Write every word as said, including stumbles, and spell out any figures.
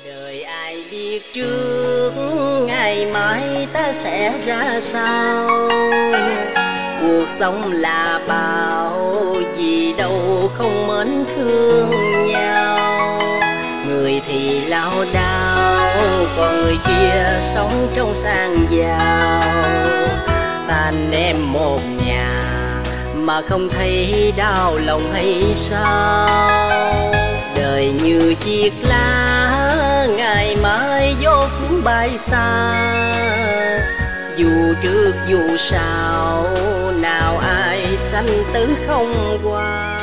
Đời ai biết trước ngày mai ta sẽ ra sao. Cuộc sống là bao gì đâu không mến thương nhau. Người thì lao đao còn người kia sống trong sang giàu. Ta anh em một nhà mà không thấy đau lòng hay sao. Đời như chiếc lá ngày mai gió cuốn bay xa. Dù trước dù sau nào ai sanh tử không qua.